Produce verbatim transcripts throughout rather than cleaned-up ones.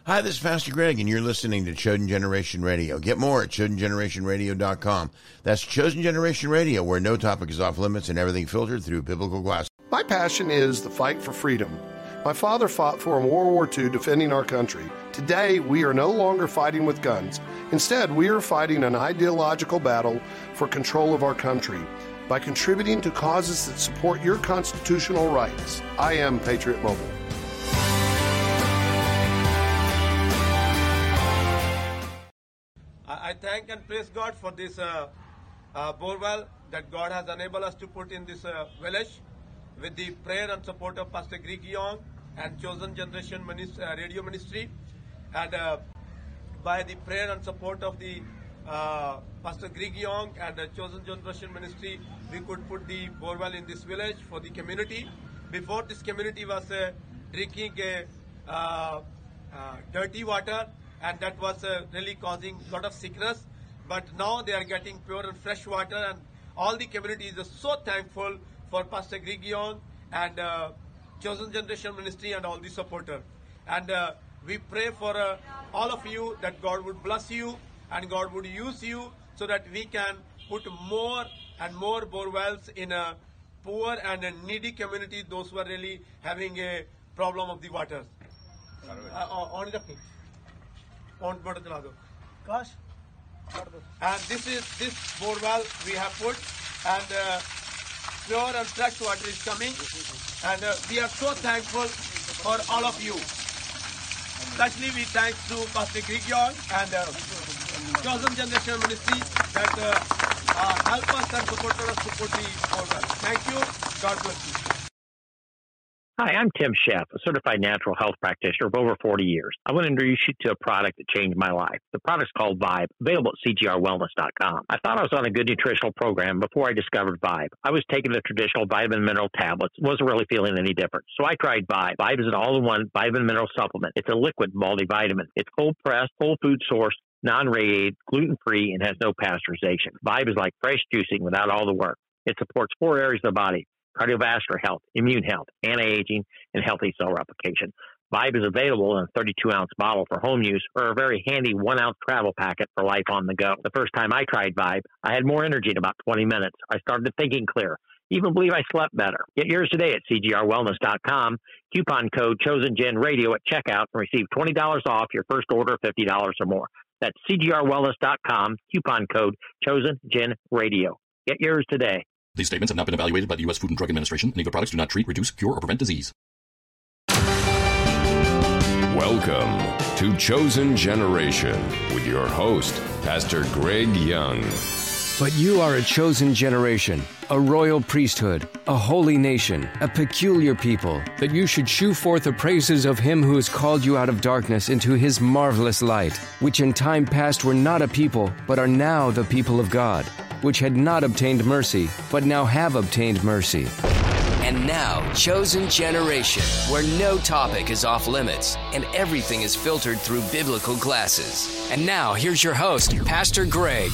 Hi, this is Pastor Greg, and you're listening to Chosen Generation Radio. Get more at chosen generation radio dot com. That's Chosen Generation Radio, where no topic is off limits and everything filtered through biblical glass. My passion is the fight for freedom. My father fought for in World War Two, defending our country. Today, we are no longer fighting with guns. Instead, we are fighting an ideological battle for control of our country by contributing to causes that support your constitutional rights. I am Patriot Mobile. I thank and praise God for this uh, uh, borewell that God has enabled us to put in this uh, village with the prayer and support of Pastor Greg Young and Chosen Generation Ministry, uh, Radio Ministry. And uh, by the prayer and support of the uh, Pastor Greg Young and the Chosen Generation Ministry, we could put the borewell in this village for the community. Before, this community was uh, drinking a, uh, uh, dirty water, and that was uh, really causing a lot of sickness. But now they are getting pure and fresh water, and all the community is so thankful for Pastor Greg Young and uh, Chosen Generation Ministry and all the supporters. And uh, we pray for uh, all of you that God would bless you and God would use you so that we can put more and more borewells in a poor and a needy community, those who are really having a problem of the water. Uh, on the On Gosh. And this is this borewell we have put, and uh, pure and fresh water is coming, and uh, we are so thankful for all of you. Especially we thank to Pastor Greg Young and uh, Chosen Generation Ministry that uh, uh, help us and support us to put the borewell. Thank you. God bless you. Hi, I'm Tim Sheff, a certified natural health practitioner of over forty years. I want to introduce you to a product that changed my life. The product's called Vibe, available at C G R wellness dot com. I thought I was on a good nutritional program before I discovered Vibe. I was taking the traditional vitamin mineral tablets, wasn't really feeling any different. So I tried Vibe. Vibe is an all-in-one vitamin mineral supplement. It's a liquid multivitamin. It's cold-pressed, whole food source, non-radiated, gluten-free, and has no pasteurization. Vibe is like fresh juicing without all the work. It supports four areas of the body: cardiovascular health, immune health, anti-aging, and healthy cell replication. Vibe is available in a thirty-two ounce bottle for home use or a very handy one ounce travel packet for life on the go. The first time I tried Vibe, I had more energy in about twenty minutes. I started thinking clear. Even believe I slept better. Get yours today at C G R wellness dot com. Coupon code ChosenGenRadio at checkout and receive twenty dollars off your first order of fifty dollars or more. That's C G R wellness dot com. Coupon code ChosenGenRadio. Get yours today. These statements have not been evaluated by the U S Food and Drug Administration, and either products do not treat, reduce, cure, or prevent disease. Welcome to Chosen Generation with your host, Pastor Greg Young. But you are a chosen generation, a royal priesthood, a holy nation, a peculiar people, that you should shew forth the praises of him who has called you out of darkness into his marvelous light, which in time past were not a people, but are now the people of God, which had not obtained mercy, but now have obtained mercy. And now, Chosen Generation, where no topic is off limits and everything is filtered through biblical glasses. And now, here's your host, Pastor Greg.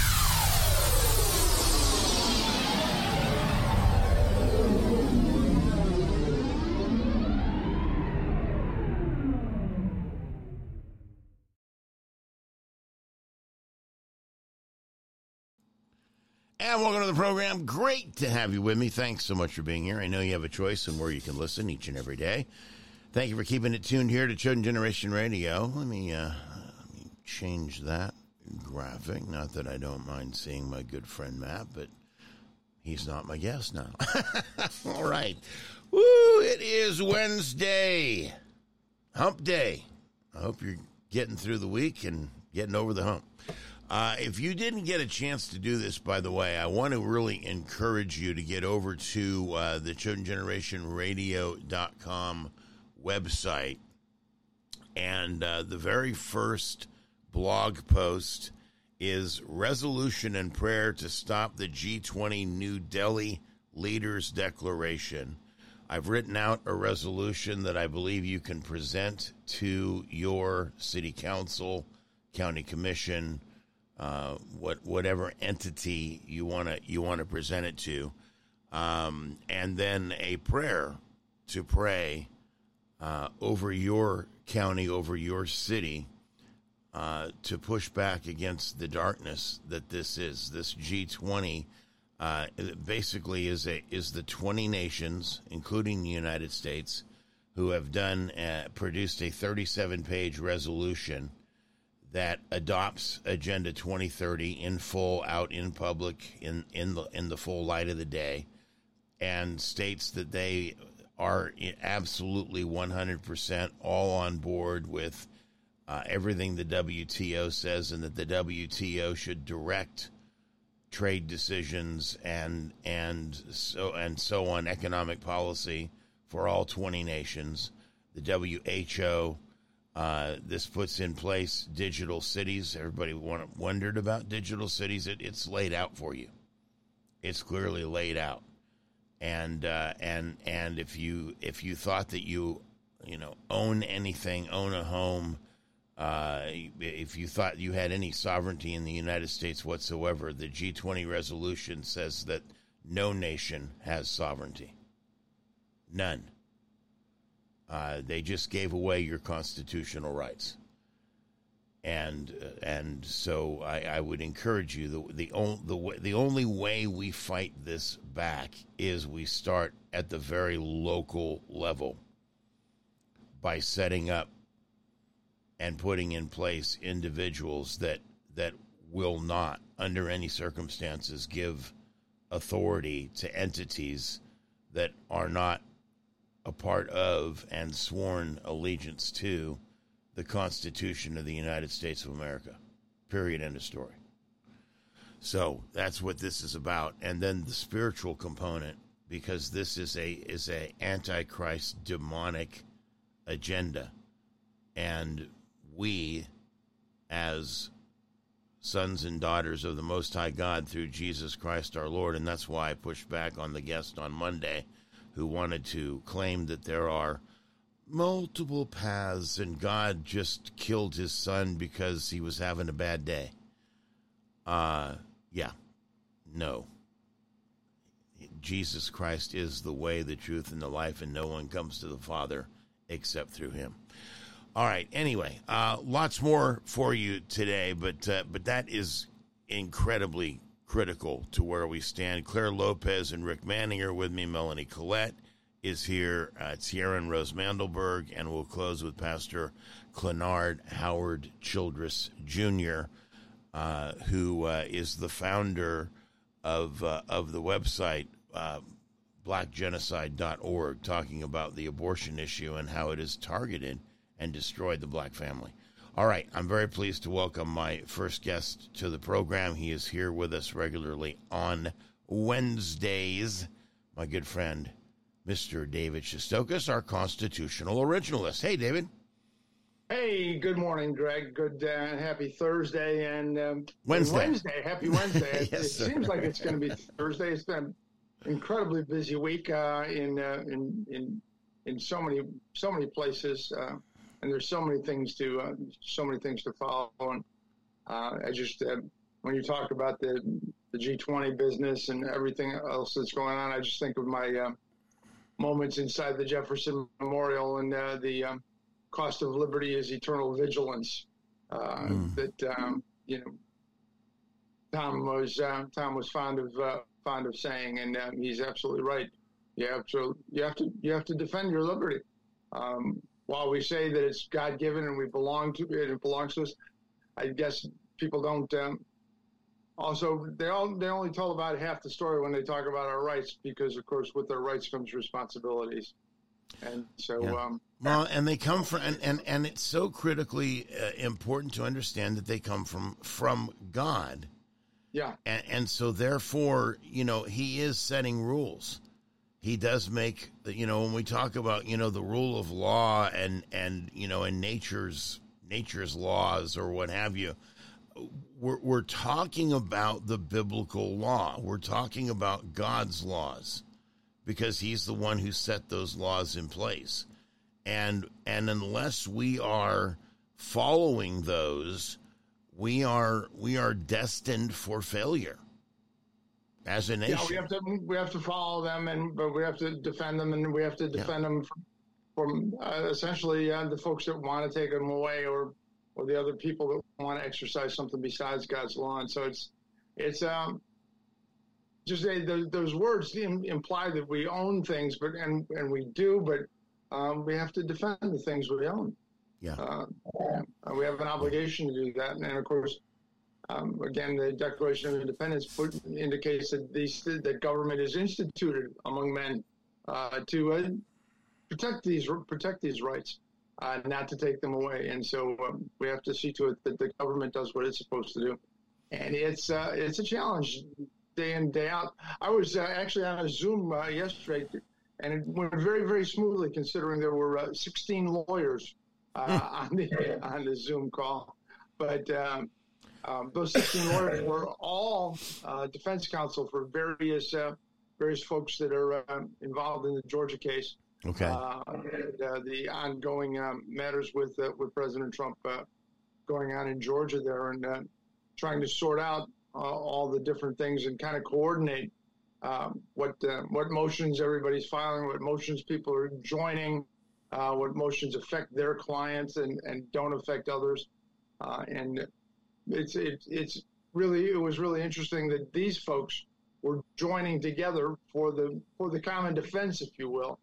And welcome to the program. Great to have you with me. Thanks so much for being here. I know you have a choice in where you can listen each and every day. Thank you for keeping it tuned here to Chosen Generation Radio. Let me, uh, let me change that graphic. Not that I don't mind seeing my good friend Matt, but he's not my guest now. All right. Woo, it is Wednesday. Hump day. I hope you're getting through the week and getting over the hump. Uh, if you didn't get a chance to do this, by the way, I want to really encourage you to get over to uh, the chosen generation radio dot com website. And uh, the very first blog post is Resolution and Prayer to Stop the G twenty New Delhi Leaders Declaration. I've written out a resolution that I believe you can present to your city council, county commission, Uh, what whatever entity you want to you want to present it to, um, and then a prayer to pray uh, over your county, over your city, uh, to push back against the darkness that this is. This G twenty uh, basically is a is the twenty nations, including the United States, who have done uh, produced a thirty-seven page resolution that adopts Agenda twenty thirty in full, out in public, in in the in the full light of the day, and states that they are absolutely one hundred percent all on board with uh, everything the W T O says, and that the W T O should direct trade decisions and and so and so on, economic policy for all twenty nations. The W H O, uh, this puts in place digital cities. Everybody want, wondered about digital cities. It, it's laid out for you. It's clearly laid out. And uh, and and if you if you thought that you you know own anything, own a home, uh, if you thought you had any sovereignty in the United States whatsoever, the G twenty resolution says that no nation has sovereignty. None. Uh, they just gave away your constitutional rights. And uh, and so I, I would encourage you, the the, on, the the only way we fight this back is we start at the very local level by setting up and putting in place individuals that that will not, under any circumstances, give authority to entities that are not a part of and sworn allegiance to the Constitution of the United States of America. Period. End of story. So that's what this is about. And then the spiritual component, because this is a is a antichrist demonic agenda. And we, as sons and daughters of the Most High God through Jesus Christ our Lord, and that's why I pushed back on the guest on Monday who wanted to claim that there are multiple paths, and God just killed his son because he was having a bad day. Uh, yeah, no. Jesus Christ is the way, the truth, and the life, and no one comes to the Father except through him. All right, anyway, uh, lots more for you today, but uh, but that is incredibly critical to where we stand. Claire Lopez and Rick Manning are with me. Melanie Collette is here. Uh, Tierra and Rose Mandelberg, and we'll close with Pastor Clenard Howard Childress Junior, uh, who uh, is the founder of uh, of the website uh, black genocide dot org, talking about the abortion issue and how it has targeted and destroyed the black family. All right, I'm very pleased to welcome my first guest to the program. He is here with us regularly on Wednesdays, my good friend, Mister David Shestokas, our constitutional originalist. Hey, David. Hey, good morning, Greg. Good, uh, happy Thursday and um, Wednesday. Wednesday. Happy Wednesday. Yes, it sir. Seems like it's going to be Thursday. It's been an incredibly busy week uh, in uh, in in in so many so many places, uh, and there's so many things to uh, so many things to follow. And uh, I just uh, when you talk about the the G twenty business and everything else that's going on, I just think of my uh, moments inside the Jefferson Memorial and uh, the um, cost of liberty is eternal vigilance. Uh, mm. That um, you know, Tom was uh, Tom was fond of uh, fond of saying, and uh, he's absolutely right. You have to you have to you have to defend your liberty. Um, while we say that it's God given and we belong to it, it belongs to us. I guess people don't. Um, also, they all they only tell about half the story when they talk about our rights, because of course with their rights comes responsibilities. And so, yeah. um, well, and they come from, and, and, and it's so critically uh, important to understand that they come from, from God. Yeah. And, and so therefore, you know, he is setting rules. He does make, you know, when we talk about, you know, the rule of law and, and, you know, and nature's, nature's laws or what have you, we're, we're talking about the biblical law. We're talking about God's laws, because he's the one who set those laws in place. And and unless we are following those, we are we are destined for failure as a nation. Yeah, we have to we have to follow them, and but we have to defend them, and we have to defend yeah. them from, from uh, essentially uh, the folks that want to take them away, or or the other people that want to exercise something besides God's law. And so it's it's um, just a, the, those words imply that we own things, but and and we do, but um, we have to defend the things we own. Yeah, uh, we have an obligation to do that, and, and of course. Um, again, the Declaration of Independence put, indicates that these that government is instituted among men uh, to uh, protect these protect these rights, uh, not to take them away. And so um, we have to see to it that the government does what it's supposed to do. And it's uh, it's a challenge day in, day out. I was uh, actually on a Zoom uh, yesterday, and it went very, very smoothly, considering there were uh, sixteen lawyers uh, on the on the Zoom call. But um, Um, those sixteen lawyers were all uh, defense counsel for various uh, various folks that are uh, involved in the Georgia case. Okay. Uh, and, uh, the ongoing um, matters with uh, with President Trump uh, going on in Georgia there, and uh, trying to sort out uh, all the different things and kind of coordinate um, what uh, what motions everybody's filing, what motions people are joining, uh, what motions affect their clients and, and don't affect others, uh, and It's it, it's really it was really interesting that these folks were joining together for the for the common defense, if you will,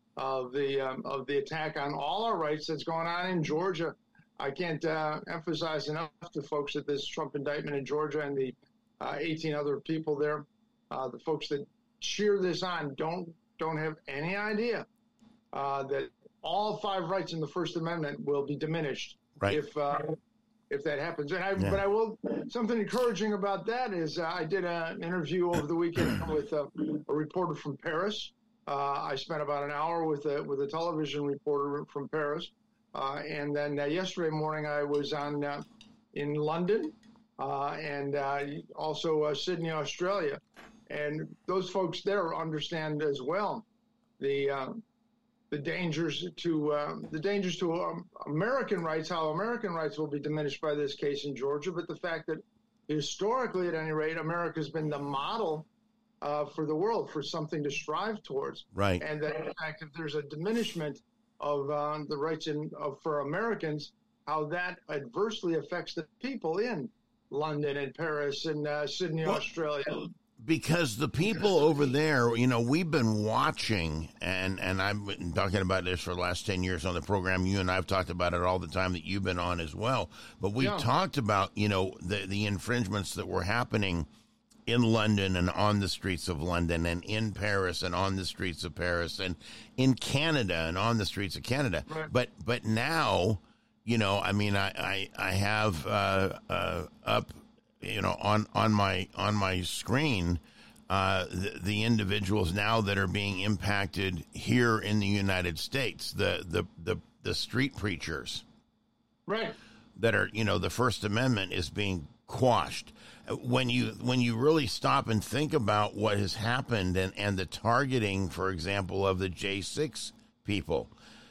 of the um, of the attack on all our rights that's going on in Georgia. I can't uh, emphasize enough to folks that this Trump indictment in Georgia and the uh, eighteen other people there, uh, the folks that cheer this on, don't don't have any idea uh, that all five rights in the First Amendment will be diminished right. if. Uh, If that happens. And I, yeah. But I will, something encouraging about that is uh, I did an interview over the weekend with uh, a reporter from Paris. Uh, I spent about an hour with a, with a television reporter from Paris. Uh, and then uh, yesterday morning I was on uh, in London uh, and uh, also uh, Sydney, Australia. And those folks there understand as well the uh, the dangers to uh, the dangers to um, American rights, how American rights will be diminished by this case in Georgia, but the fact that historically, at any rate, America's been the model uh, for the world, for something to strive towards. Right. And that, in fact, if there's a diminishment of uh, the rights in, of, for Americans, how that adversely affects the people in London and Paris and uh, Sydney, well, Australia. Because the people over there, you know, we've been watching, and, and I've been talking about this for the last ten years on the program. You and I have talked about it all the time that you've been on as well. But we've yeah. talked about, you know, the, the infringements that were happening in London and on the streets of London and in Paris and on the streets of Paris and in Canada and on the streets of Canada. Right. But but now, you know, I mean, I, I, I have uh, uh, up... you know, on, on my on my screen, uh, the, the individuals now that are being impacted here in the United States, the, the, the, the street preachers. Right. That are, you know, the First Amendment is being quashed. When you when you really stop and think about what has happened and, and the targeting, for example, of the J six people,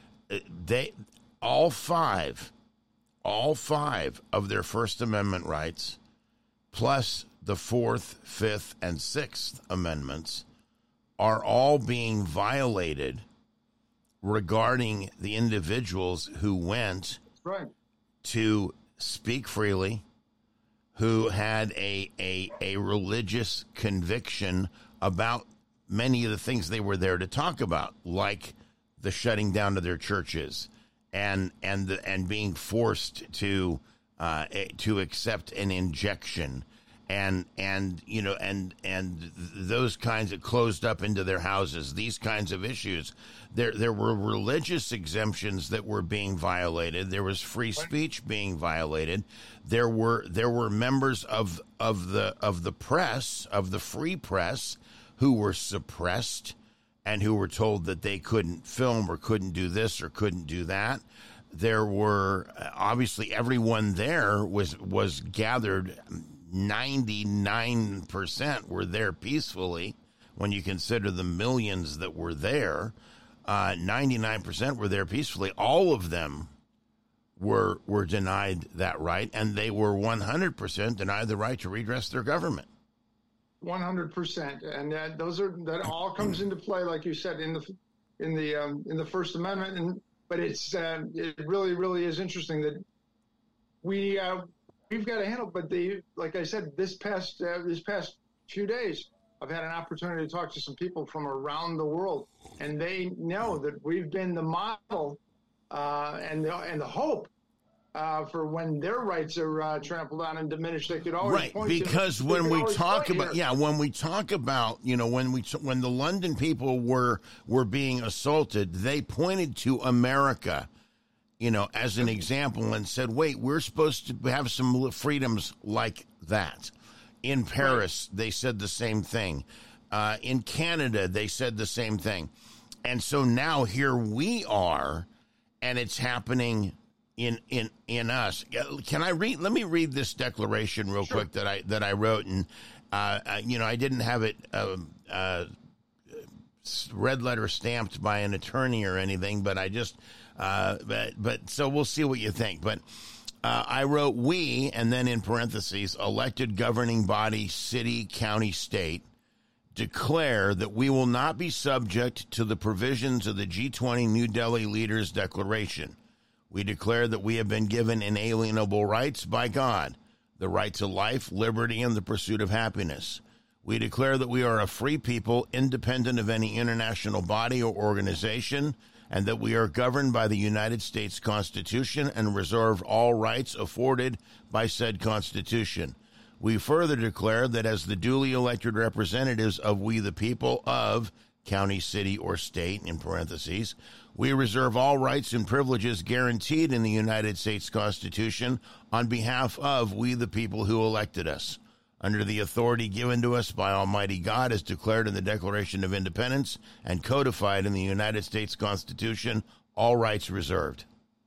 they all five, all five of their First Amendment rights, plus the Fourth, Fifth, and Sixth Amendments, are all being violated regarding the individuals who went right. to speak freely, who had a, a, a religious conviction about many of the things they were there to talk about, like the shutting down of their churches and and the, and being forced to uh, to accept an injection, and and you know and and those kinds of closed up into their houses, these kinds of issues. There there were religious exemptions that were being violated. There was free speech being violated. There were there were members of of the of the press, of the free press, who were suppressed and who were told that they couldn't film or couldn't do this or couldn't do that. There were obviously everyone there was was gathered. ninety-nine percent were there peacefully. When you consider the millions that were there, uh, ninety-nine percent were there peacefully. All of them were were denied that right, and they were one hundred percent denied the right to redress their government. one hundred percent, and uh, those are that all comes into play, like you said, in the in the um, in the First Amendment. And but it's uh, it really really is interesting that we uh, we've got to handle. But they, like I said, this past uh, this past few days, I've had an opportunity to talk to some people from around the world, and they know that we've been the model uh, and the, and the hope. Uh, for when their rights are uh, trampled on and diminished, they could always right point because to, when we talk about here. yeah when we talk about you know when we when the London people were were being assaulted, they pointed to America, you know, as an example and said, wait, we're supposed to have some freedoms like that. In Paris, right. They said the same thing. Uh, in Canada, they said the same thing. And so now here we are, and it's happening in in in us. Can I read? Let me read this declaration real sure. quick that I that I wrote, and uh, uh, you know I didn't have it uh, uh, red letter stamped by an attorney or anything, but I just uh, but but so we'll see what you think. But uh, I wrote we, and then in parentheses, elected governing body, city, county, state, declare that we will not be subject to the provisions of the G twenty New Delhi Leaders Declaration. We declare that we have been given inalienable rights by God, the right to life, liberty, and the pursuit of happiness. We declare that we are a free people, independent of any international body or organization, and that we are governed by the United States Constitution and reserve all rights afforded by said Constitution. We further declare that as the duly elected representatives of we the people of county, city, or state, in parentheses, we reserve all rights and privileges guaranteed in the United States Constitution on behalf of we the people who elected us. Under the authority given to us by Almighty God as declared in the Declaration of Independence and codified in the United States Constitution, all rights reserved.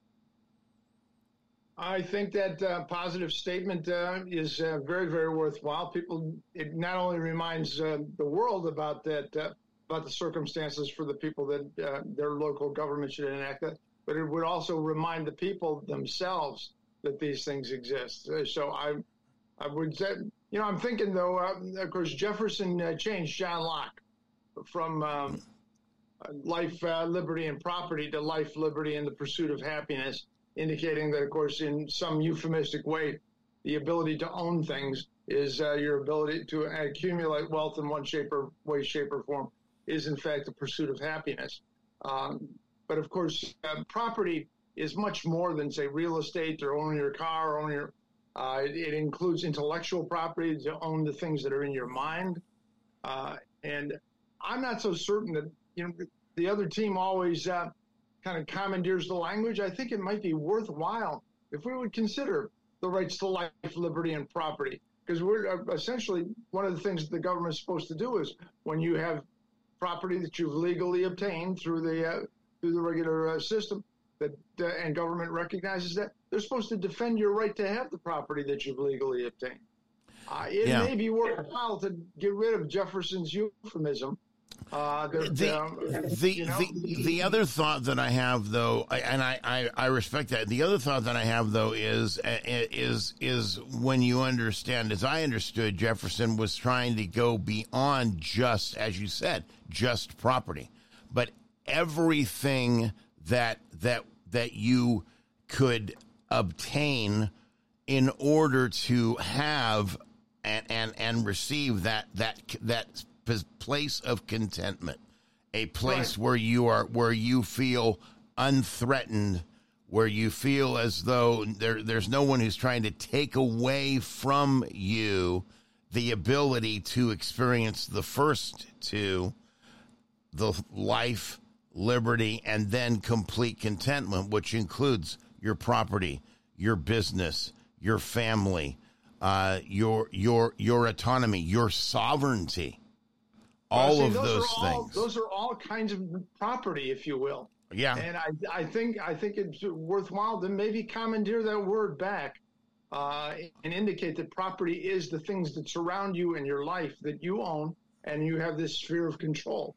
I think that uh, positive statement uh, is uh, very, very worthwhile. People, it not only reminds uh, the world about that, uh, about the circumstances for the people that uh, their local government should enact that, but it would also remind the people themselves that these things exist. Uh, so I, I would say, you know, I'm thinking though, uh, of course, Jefferson uh, changed John Locke from um, life, uh, liberty, and property to life, liberty, and the pursuit of happiness, indicating that, of course, in some euphemistic way, the ability to own things is uh, your ability to accumulate wealth in one shape or way, shape, or form. Is in fact the pursuit of happiness. Um, but of course, uh, property is much more than, say, real estate or owning your car, or owning your, uh, it, it includes intellectual property, to own the things that are in your mind. Uh, and I'm not so certain that, you know, the other team always uh, kind of commandeers the language. I think it might be worthwhile if we would consider the rights to life, liberty, and property. Because we're uh, essentially, one of the things that the government is supposed to do is when you have property that you've legally obtained through the uh, through the regular uh, system, that uh, and government recognizes that, they're supposed to defend your right to have the property that you've legally obtained. Uh, it yeah. may be worthwhile to get rid of Jefferson's euphemism. Uh, that, the, um, the, you know? the the other thought that I have, though, and I, I, I respect that. The other thought that I have, though, is is is when you understand, as I understood, Jefferson was trying to go beyond just, as you said, just property, but everything that that that you could obtain in order to have and and, and receive that that that. place of contentment, a place right. where you are, where you feel unthreatened, where you feel as though there, there's no one who's trying to take away from you the ability to experience the first two, the life, liberty, and then complete contentment, which includes your property, your business, your family, uh, your your your autonomy, your sovereignty. All well, see, of those, those are things. All, those are all kinds of property, if you will. Yeah. And I, I think, I think it's worthwhile to maybe commandeer that word back uh, and indicate that property is the things that surround you in your life that you own, and you have this sphere of control.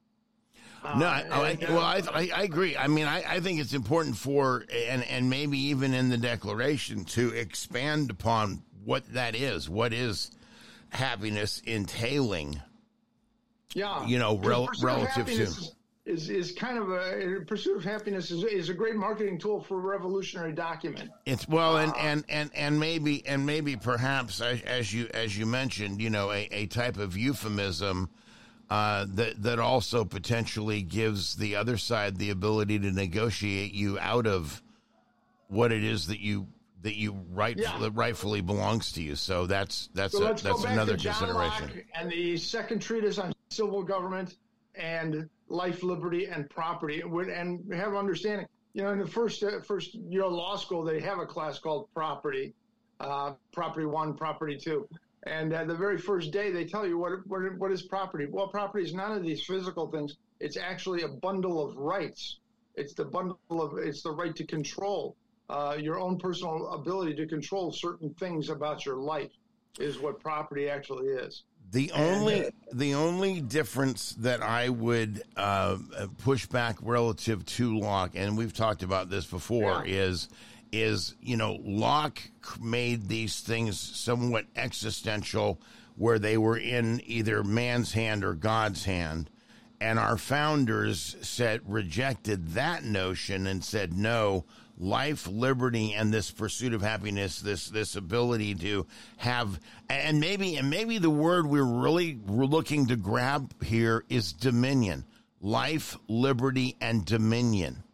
Uh, no, I, and, I, well, I, I, I agree. I mean, I, I think it's important for, and, and maybe even in the Declaration, to expand upon what that is. What is happiness entailing? Yeah, you know, rel- relative to. is is kind of a Pursuit of Happiness is, is a great marketing tool for a revolutionary document. It's well, and, and, and, and maybe and maybe perhaps as, as you as you mentioned, you know, a, a type of euphemism uh, that that also potentially gives the other side the ability to negotiate you out of what it is that you that you right Yeah. that rightfully belongs to you. So that's that's So a, let's that's go back another to John consideration. Locke and the second treatise on civil government and life, liberty, and property, and have understanding. You know, in the first uh, first year of law school, they have a class called property, uh, property one, property two, and uh, the very first day they tell you what, what what is property. Well, property is none of these physical things. It's actually a bundle of rights. It's the bundle of it's the right to control uh, your own personal ability to control certain things about your life is what property actually is. The only the only difference that I would uh, push back relative to Locke, and we've talked about this before, Yeah. is is you know Locke made these things somewhat existential, where they were in either man's hand or God's hand, and our founders said rejected that notion and said no. Life, liberty, and this pursuit of happiness, this this ability to have, and maybe and maybe the word we're really we're looking to grab here is dominion. Life, liberty, and dominion.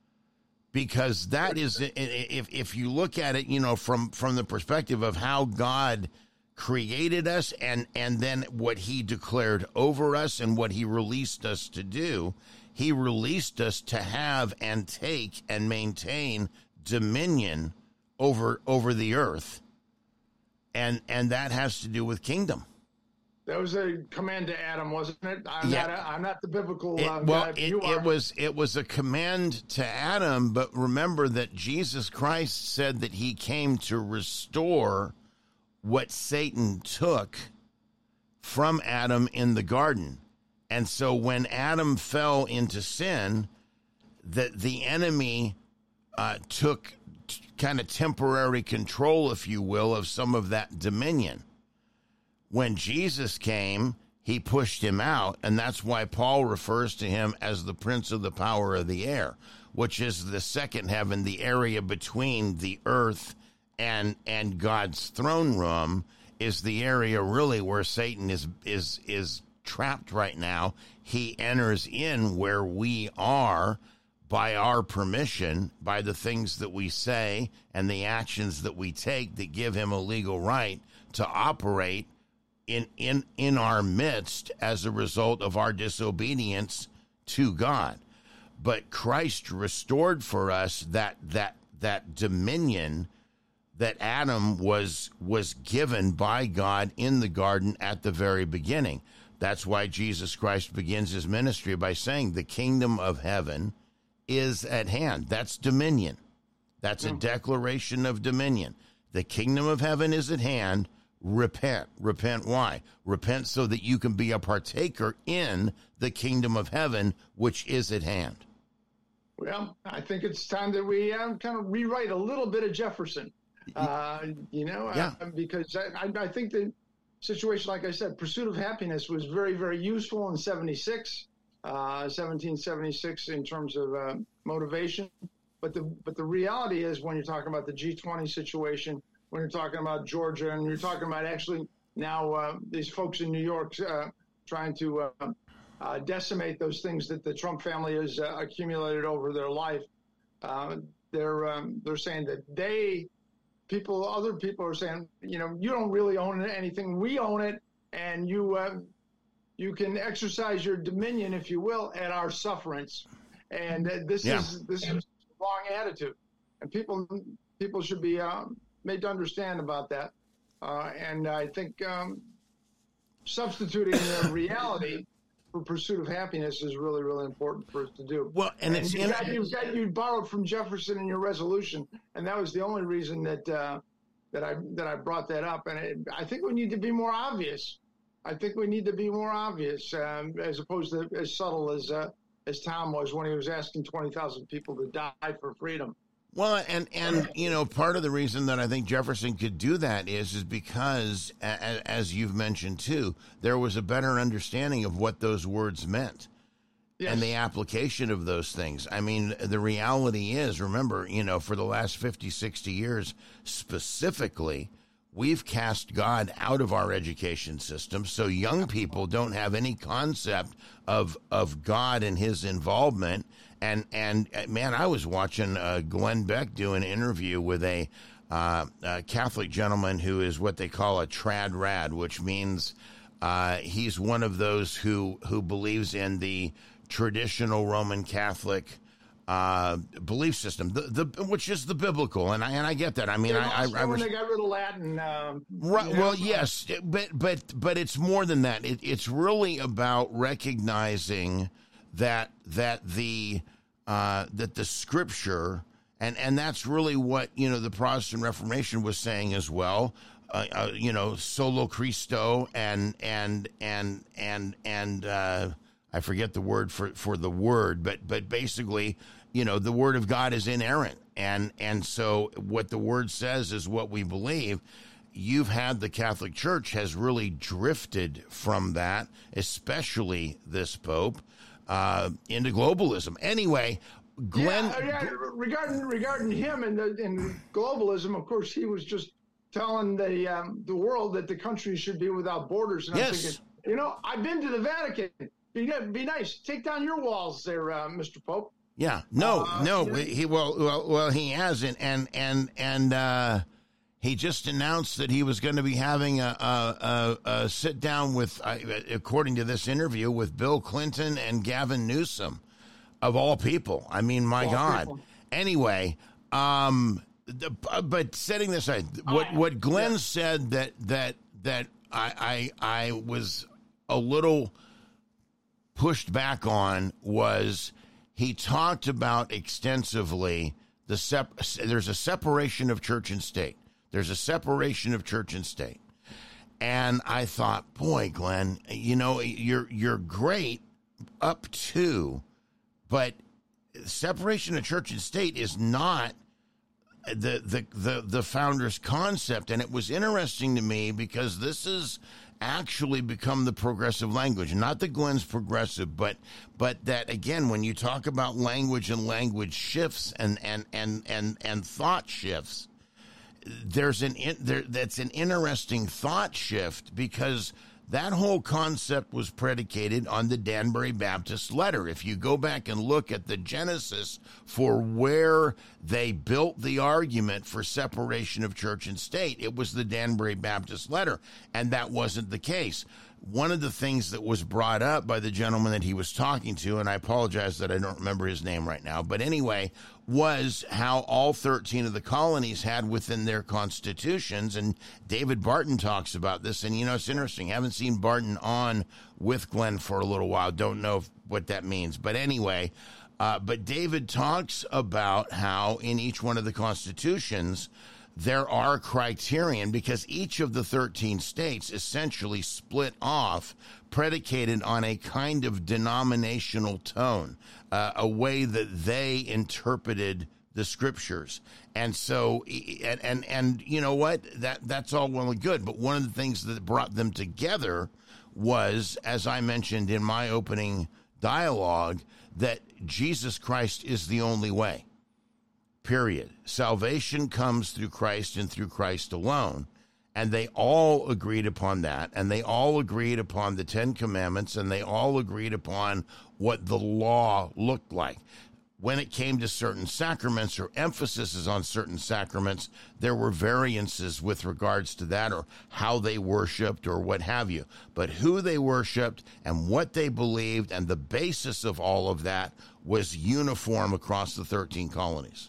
Because that is, if if you look at it, you know, from from the perspective of how God created us and and then what He declared over us and what He released us to do. He released us to have and take and maintain dominion over over the earth, and and that has to do with kingdom. That was a command to Adam, wasn't it? I'm Yeah. not. A, I'm not the biblical It, uh, well, guy. it, You are. it was it was a command to Adam, but remember that Jesus Christ said that He came to restore what Satan took from Adam in the garden. And so when Adam fell into sin, that the enemy uh, took t- kind of temporary control, if you will, of some of that dominion. When Jesus came, He pushed him out, and that's why Paul refers to him as the prince of the power of the air, which is the second heaven, the area between the earth and and God's throne room, is the area really where Satan is is is trapped right now. He enters in where we are by our permission, by the things that we say and the actions that we take that give him a legal right to operate in in in our midst as a result of our disobedience to God. But Christ restored for us that that that dominion that Adam was was given by God in the garden at the very beginning. That's why Jesus Christ begins his ministry by saying the kingdom of heaven is at hand. That's dominion. That's a declaration of dominion. The kingdom of heaven is at hand. Repent. Repent why? Repent so that you can be a partaker in the kingdom of heaven, which is at hand. Well, I think it's time that we uh, kind of rewrite a little bit of Jefferson. Uh, you know, Yeah. uh, because I, I, I think the situation, like I said, Pursuit of Happiness was very, very useful in seventy-six, uh, seventeen seventy-six in terms of uh, motivation. But the but the reality is when you're talking about the G twenty situation, when you're talking about Georgia, and you're talking about actually now uh, these folks in New York uh, trying to uh, uh, decimate those things that the Trump family has uh, accumulated over their life, uh, they're um, they're saying that they people, other people are saying, you know, you don't really own anything. We own it, and you uh, you can exercise your dominion, if you will, at our sufferance. And uh, this Yeah. is this is the wrong attitude, and people people should be um, made to understand about that. Uh, and I think um, substituting the reality for Pursuit of Happiness is really, really important for us to do. Well, and it's you in- got, you've got you borrowed from Jefferson in your resolution, and that was the only reason that uh, that I that I brought that up. And it, I think we need to be more obvious. I think we need to be more obvious, um, as opposed to as subtle as uh, as Tom was when he was asking twenty thousand people to die for freedom. Well, and, and you know, part of the reason that I think Jefferson could do that is is because, a- as you've mentioned too, there was a better understanding of what those words meant. Yes. and the application of those things. I mean, the reality is, remember, you know, for the last fifty, sixty years specifically, we've cast God out of our education system, so young people don't have any concept of of God and his involvement. And, and man, I was watching uh, Glenn Beck do an interview with a, uh, a Catholic gentleman who is what they call a trad rad, which means uh, he's one of those who, who believes in the traditional Roman Catholic uh, belief system, the, the which is the biblical, and I and I get that. I mean, they I, I, I when res- they got rid of Latin, um, right? you know, Well, yes, but but but it's more than that. It, it's really about recognizing that that the uh, that the Scripture, and and that's really what, you know, the Protestant Reformation was saying as well. Uh, uh, you know, solo Christo, and and and and and. Uh, I forget the word for, for the word, but but basically, you know, the word of God is inerrant. And and so what the word says is what we believe. You've had the Catholic Church has really drifted from that, especially this Pope, uh, into globalism. Anyway, Glenn. Yeah, yeah, regarding regarding him and the, and globalism, of course, he was just telling the um, the world that the country should be without borders. And Yes. I'm thinking, you know, I've been to the Vatican. Be, be nice. Take down your walls there, uh, Mister Pope. Yeah, no, Uh, no. yeah. He well, well, well, he hasn't, and and and uh, he just announced that he was going to be having a, a, a, a sit down with, uh, according to this interview, with Bill Clinton and Gavin Newsom, of all people. I mean, my All God. people. Anyway, um, the, but setting this aside, what I- what Glenn yeah. said that that that I I, I was a little pushed back on was he talked about extensively the sep- there's a separation of church and state. There's a separation of church and state. And I thought, boy, Glenn, you know, you're you're great up to, but separation of church and state is not the the the, the founder's concept. And it was interesting to me because this is actually become the progressive language. Not that Glenn's progressive, but but that, again, when you talk about language and language shifts and and and and, and thought shifts, there's an in, there that's an interesting thought shift, because that whole concept was predicated on the Danbury Baptist letter. If you go back and look at the genesis for where they built the argument for separation of church and state, it was the Danbury Baptist letter, and that wasn't the case. One of the things that was brought up by the gentleman that he was talking to, and I apologize that I don't remember his name right now, but anyway, was how all thirteen of the colonies had within their constitutions, and David Barton talks about this, and, you know, it's interesting. I haven't seen Barton on with Glenn for a little while. Don't know if, what that means, but anyway, uh, but David talks about how in each one of the constitutions there are criterion, because each of the thirteen states essentially split off, predicated on a kind of denominational tone, uh, a way that they interpreted the scriptures. And so, and, and, and you know what, that, that's all well and good. But one of the things that brought them together was, as I mentioned in my opening dialogue, that Jesus Christ is the only way. Period. Salvation comes through Christ and through Christ alone. And they all agreed upon that. And they all agreed upon the Ten Commandments. And they all agreed upon what the law looked like. When it came to certain sacraments or emphasis on certain sacraments, there were variances with regards to that, or how they worshiped or what have you. But who they worshiped and what they believed and the basis of all of that was uniform across the thirteen colonies.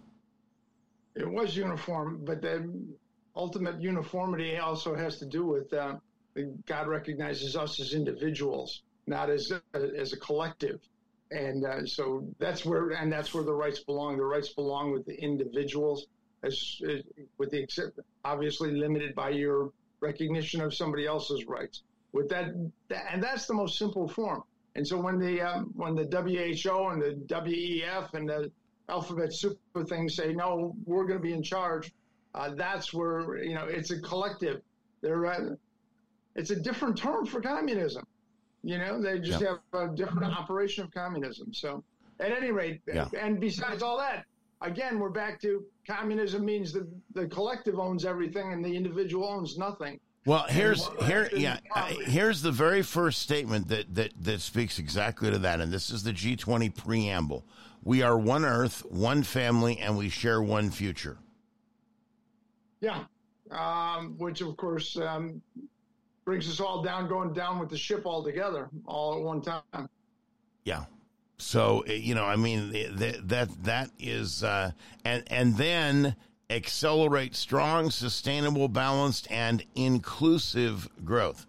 It was uniform, but the ultimate uniformity also has to do with uh, God recognizes us as individuals, not as a, as a collective, and uh, so that's where and that's where the rights belong. The rights belong with the individuals, as, as with the except obviously limited by your recognition of somebody else's rights. With that, that and that's the most simple form. And so when the um, when the W H O and the W E F and the alphabet super things say, no, we're going to be in charge. Uh, that's where, you know, it's a collective. They're, uh, it's a different term for communism. You know, they just Yeah. have a different operation of communism. So at any rate, Yeah. and besides all that, again, we're back to communism means that the collective owns everything and the individual owns nothing. Well, here's And here and yeah uh, here's the very first statement that, that that speaks exactly to that, and this is the G twenty preamble. We are one Earth, one family, and we share one future. Yeah, um, which of course um, brings us all down, going down with the ship all together, all at one time. Yeah. So, you know, I mean, that that, that is, uh, and, and then accelerate strong, sustainable, balanced, and inclusive growth.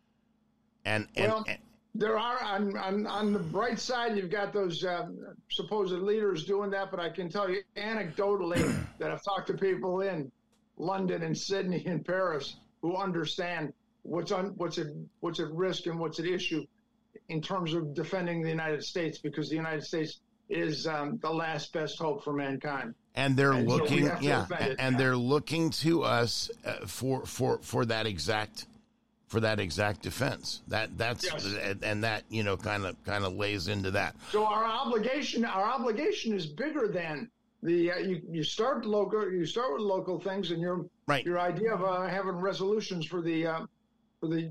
And, and, well, and there are, on, on, on the bright side, you've got those um, supposed leaders doing that, but I can tell you anecdotally that I've talked to people in London and Sydney and Paris who understand what's on, what's at, what's at risk and what's at issue in terms of defending the United States, because the United States is um, the last best hope for mankind. And they're And so we looking, have to yeah, defend it. and they're looking to us uh, for for for that exact for that exact defense. That that's Yes. and, and that you know kind of kind of lays into that. So our obligation, our obligation is bigger than the. Uh, you you start local, you start with local things, and your Right. your idea of uh, having resolutions for the uh, for the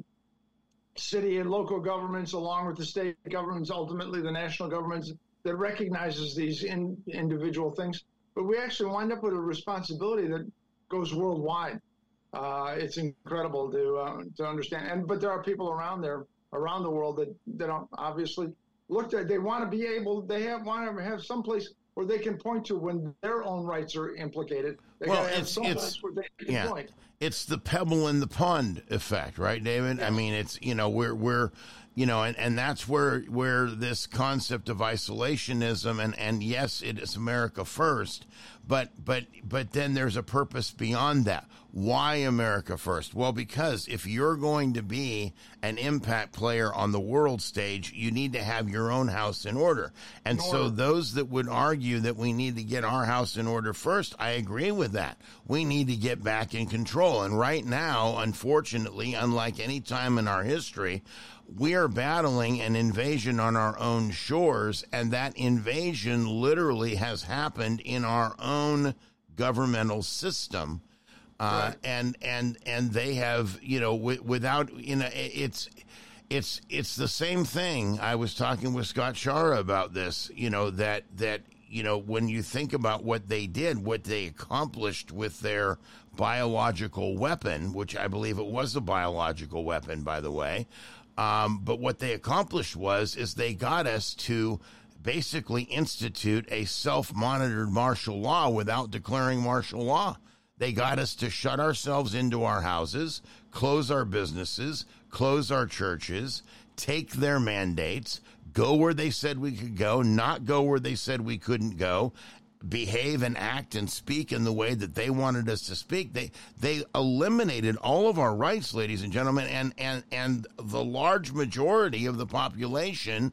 city and local governments, along with the state governments, ultimately the national governments, that recognizes these in, individual things. But we actually wind up with a responsibility that goes worldwide. Uh, it's incredible to uh, to understand. And but there are people around there, around the world, that that don't obviously look at. They want to be able. They have want to have some place where they can point to when their own rights are implicated. They Well, gotta have it's some it's place where they can yeah, point. it's the pebble in the pond effect, right, David? I mean, it's you know we're we're you know, and, and that's where where this concept of isolationism and and yes, it is America first, but but but then there's a purpose beyond that. Why America first? Well, because if you're going to be an impact player on the world stage, you need to have your own house in order. And so those that would argue that we need to get our house in order first, I agree with that. We need to get back in control. And right now, unfortunately, unlike any time in our history, we are battling an invasion on our own shores, and that invasion literally has happened in our own governmental system. Uh, right. and, and, and they have, you know, w- without, you know, it's, it's, it's the same thing. I was talking with Scott Shara about this, you know, that, that, you know, when you think about what they did, what they accomplished with their biological weapon, which I believe it was a biological weapon, by the way. Um, but what they accomplished was, is they got us to basically institute a self-monitored martial law without declaring martial law. They got us to shut ourselves into our houses, close our businesses, close our churches, take their mandates, go where they said we could go, not go where they said we couldn't go, behave and act and speak in the way that they wanted us to speak. They they eliminated all of our rights, ladies and gentlemen, and and, and the large majority of the population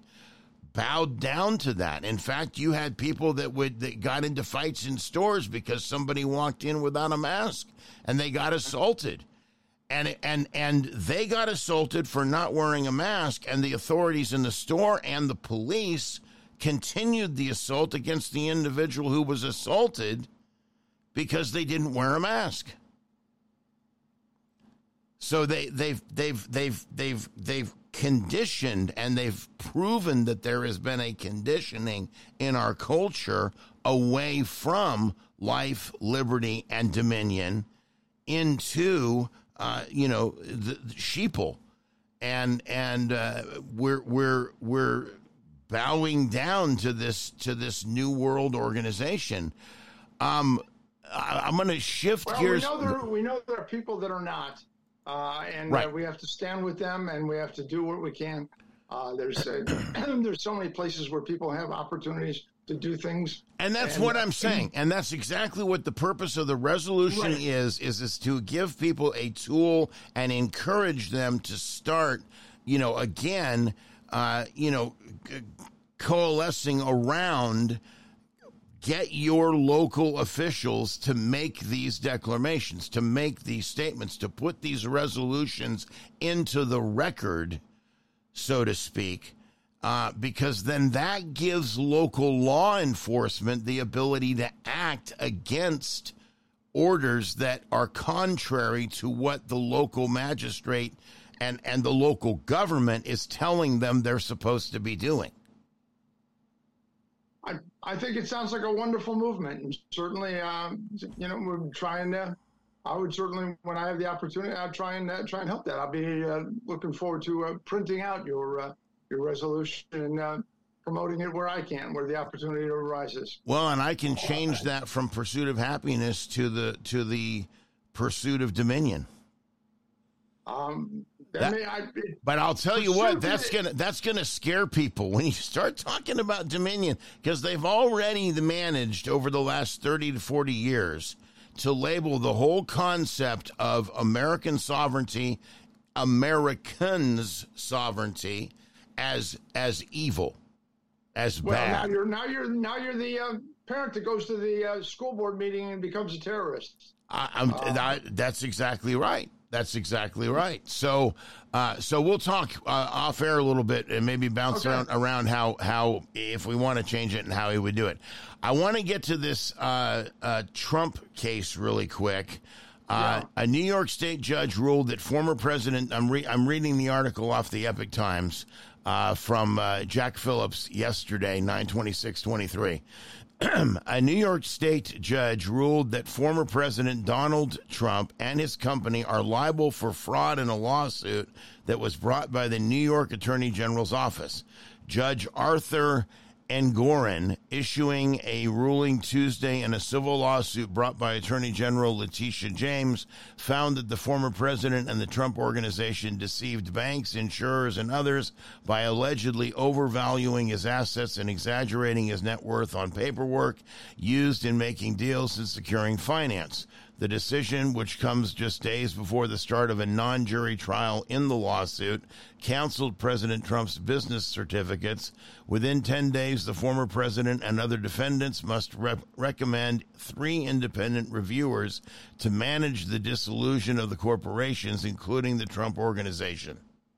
bowed down to that. In fact, you had people that would that got into fights in stores because somebody walked in without a mask and they got assaulted. And and and they got assaulted for not wearing a mask, and the authorities in the store and the police continued the assault against the individual who was assaulted because they didn't wear a mask. So they they've they've they've they've they've conditioned, and they've proven that there has been a conditioning in our culture away from life, liberty, and dominion into uh, you know the, the sheeple, and and uh, we're we're we're bowing down to this to this new world organization. Um, I, I'm going to shift well, gears. We know, there, we know there are people that are not. Uh, and right. uh, we have to stand with them, and we have to do what we can. Uh, there's uh, there's so many places where people have opportunities to do things, and that's and, what I'm saying. And that's exactly what the purpose of the resolution right. is: is is to give people a tool and encourage them to start, you know, again, uh, you know, coalescing around. Get your local officials to make these declarations, to make these statements, to put these resolutions into the record so to speak, uh, because then that gives local law enforcement the ability to act against orders that are contrary to what the local magistrate and, and the local government is telling them they're supposed to be doing. I, I think it sounds like a wonderful movement. And certainly, uh, you know, we're trying to, I would certainly, when I have the opportunity, I'll try and uh, try and help that. I'll be uh, looking forward to uh, printing out your uh, your resolution and uh, promoting it where I can, where the opportunity arises. Well, and I can change that from pursuit of happiness to the to the pursuit of dominion. Um, That, may, I, it, but I'll tell you what, that's gonna that's gonna scare people when you start talking about dominion, because they've already managed over the last thirty to forty years to label the whole concept of American sovereignty, Americans' sovereignty, as as evil, as well, bad. Now you're now you're now you're the uh, parent that goes to the uh, school board meeting and becomes a terrorist. I, I'm, um, I, that's exactly right. That's exactly right. So, uh, so we'll talk uh, off air a little bit and maybe bounce okay. around, around how, how, if we want to change it and how he would do it. I want to get to this uh, uh, Trump case really quick. Uh, yeah. A New York State judge ruled that former president, I'm, re- I'm reading the article off the Epic Times uh, from uh, Jack Phillips yesterday, nine twenty-six twenty-three. A New York State judge ruled that former President Donald Trump and his company are liable for fraud in a lawsuit that was brought by the New York Attorney General's office. Judge Arthur Engoron issuing a ruling Tuesday in a civil lawsuit brought by Attorney General Letitia James found that the former president and the Trump Organization deceived banks, insurers, and others by allegedly overvaluing his assets and exaggerating his net worth on paperwork used in making deals and securing finance. The decision, which comes just days before the start of a non-jury trial in the lawsuit, canceled President Trump's business certificates. Within ten days, the former president and other defendants must rep- recommend three independent reviewers to manage the dissolution of the corporations, including the Trump Organization.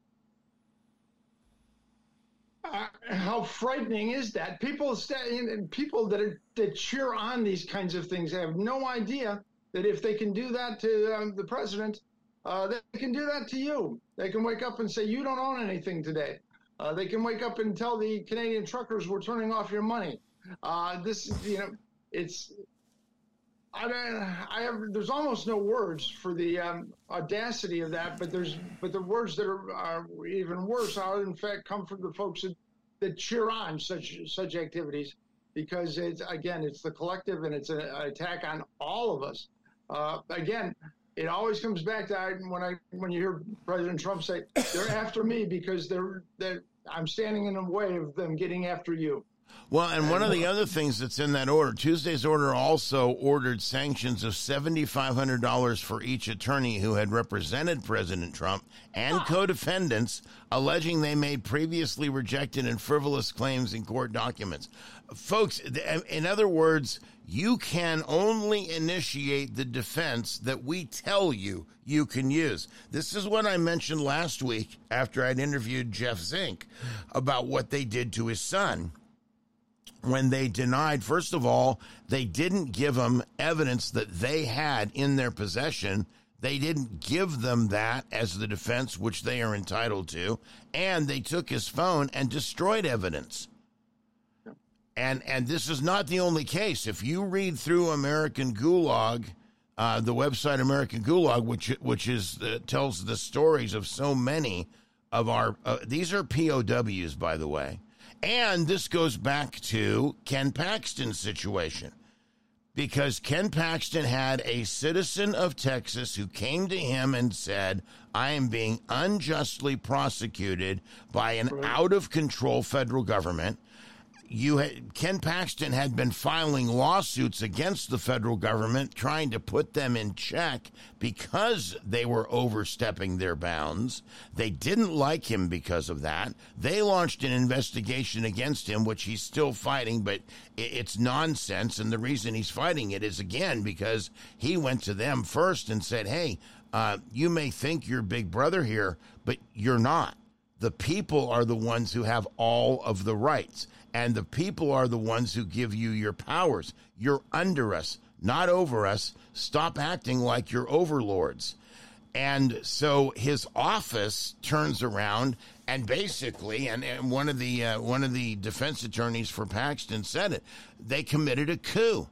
Uh, how frightening is that? People, st- people that, are, that cheer on these kinds of things have no idea that if they can do that to um, the president, uh, they can do that to you. They can wake up and say, you don't own anything today. Uh, they can wake up and tell the Canadian truckers we're turning off your money. Uh, this, you know, it's, I, I have, there's almost no words for the um, audacity of that, but there's, but the words that are, are even worse are in fact come from the folks that, that cheer on such, such activities, because it's, again, it's the collective and it's an attack on all of us. Uh, again, it always comes back to I, when I when you hear President Trump say they're after me because they're they're I'm standing in the way of them getting after you. Well, and one of the other things that's in that order, Tuesday's order also ordered sanctions of seven thousand five hundred dollars for each attorney who had represented President Trump and co-defendants, alleging they made previously rejected and frivolous claims in court documents. Folks, in other words, you can only initiate the defense that we tell you you can use. This is what I mentioned last week after I'd interviewed Jeff Zink about what they did to his son. When they denied, first of all, they didn't give them evidence that they had in their possession. They didn't give them that as the defense, which they are entitled to. And they took his phone and destroyed evidence. And and this is not the only case. If you read through American Gulag, uh, the website American Gulag, which which is uh, tells the stories of so many of our, uh, these are P O Ws, by the way. And this goes back to Ken Paxton's situation, because Ken Paxton had a citizen of Texas who came to him and said, I am being unjustly prosecuted by an out-of-control federal government. You had, Ken Paxton had been filing lawsuits against the federal government, trying to put them in check because they were overstepping their bounds. They didn't like him because of that. They launched an investigation against him, which he's still fighting, but it's nonsense. And the reason he's fighting it is, again, because he went to them first and said, hey, uh, you may think you're big brother here, but you're not. The people are the ones who have all of the rights, and the people are the ones who give you your powers. You're under us, not over us. Stop acting like you're overlords. And so his office turns around and basically, and, and one of the uh, one of the defense attorneys for Paxton said it, they committed a coup.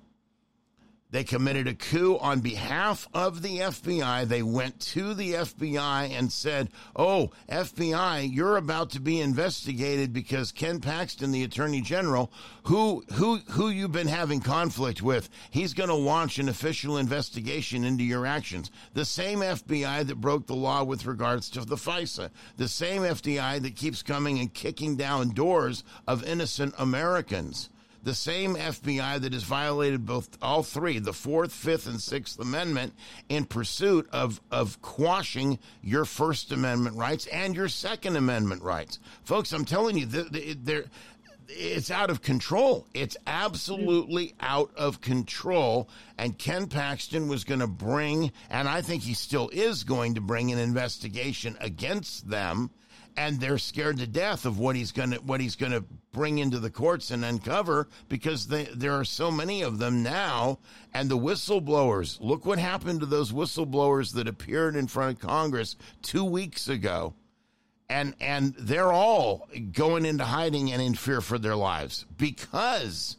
They committed a coup on behalf of the F B I. They went to the F B I and said, oh, F B I, you're about to be investigated because Ken Paxton, the Attorney General, who who who you've been having conflict with, he's going to launch an official investigation into your actions. The same F B I that broke the law with regards to the FISA. The same F B I that keeps coming and kicking down doors of innocent Americans. The same F B I that has violated both all three, the Fourth, Fifth, and Sixth Amendment, in pursuit of, of quashing your First Amendment rights and your Second Amendment rights. Folks, I'm telling you, they're, it's out of control. It's absolutely out of control. And Ken Paxton was going to bring, and I think he still is going to bring, an investigation against them. And they're scared to death of what he's going to what he's going to bring into the courts and uncover, because they, there are so many of them now. And the whistleblowers, look what happened to those whistleblowers that appeared in front of Congress two weeks ago. And and they're all going into hiding and in fear for their lives because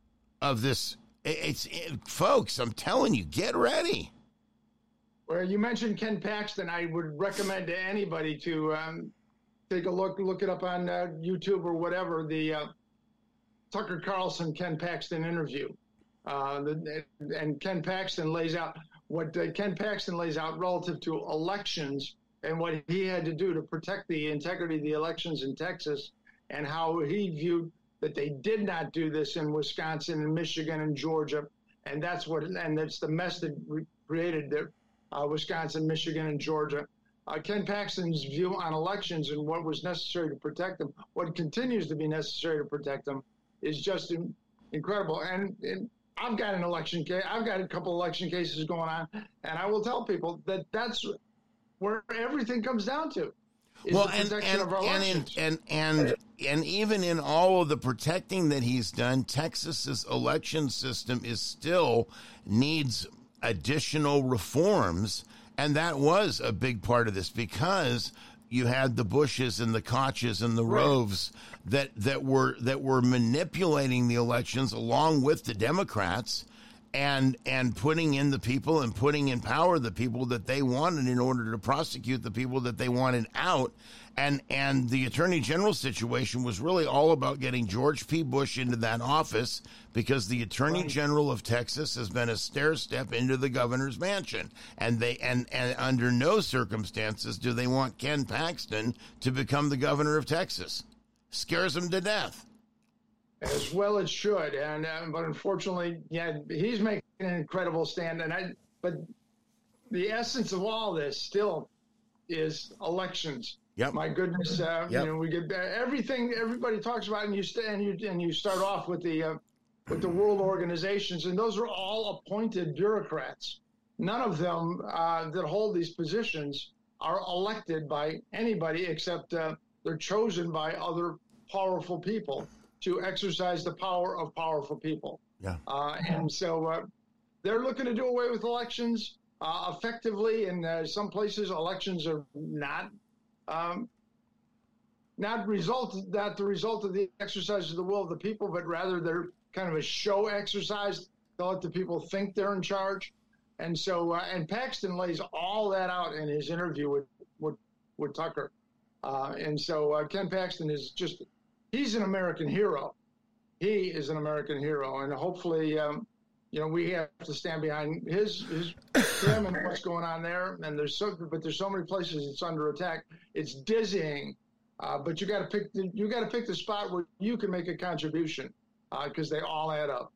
of this. It's it, folks, I'm telling you, get ready. Well, you mentioned Ken Paxton. I would recommend to anybody to um, take a look, look it up on uh, YouTube or whatever, the uh, Tucker Carlson Ken Paxton interview. Uh, the, and Ken Paxton lays out what uh, Ken Paxton lays out relative to elections and what he had to do to protect the integrity of the elections in Texas, and how he viewed that they did not do this in Wisconsin and Michigan and Georgia. And that's what, and that's the mess that created the uh, Wisconsin, Michigan, and Georgia. Uh, Ken Paxton's view on elections and what was necessary to protect them, what continues to be necessary to protect them, is just in, incredible. And, and I've got an election case. I've got a couple election cases going on, and I will tell people that that's where everything comes down to. Well, and and and, in, and and and even in all of the protecting that he's done, Texas's election system is still needs additional reforms. And that was a big part of this, because you had the Bushes and the Koches and the right. Roves that, that were that were manipulating the elections along with the Democrats, and and putting in the people and putting in power the people that they wanted in order to prosecute the people that they wanted out. And and the Attorney General situation was really all about getting George P. Bush into that office, because the Attorney right. General of Texas has been a stair step into the governor's mansion. And they and, and under no circumstances do they want Ken Paxton to become the governor of Texas. Scares them to death. As well it should. And uh, but unfortunately, yeah, he's making an incredible stand. And I but the essence of all this still is elections. Yep. My goodness, uh, yep. you know, we get uh, everything everybody talks about, and you st- and you and you start off with the uh, with the world organizations, and those are all appointed bureaucrats. None of them uh, that hold these positions are elected by anybody, except uh, they're chosen by other powerful people to exercise the power of powerful people. Yeah. Uh, and so uh, they're looking to do away with elections uh, effectively. In uh, some places, elections are not. Um, not result not the result of the exercise of the will of the people, but rather they're kind of a show exercise to let the people think they're in charge. And so, uh, and Paxton lays all that out in his interview with with, with Tucker. Uh, and so uh, Ken Paxton is just, he's an American hero. He is an American hero. And hopefully, um, you know, we have to stand behind his, his him and what's going on there. And there's so, but there's so many places it's under attack. It's dizzying, uh, but you got to pick, the, you got to pick the spot where you can make a contribution, because uh, they all add up.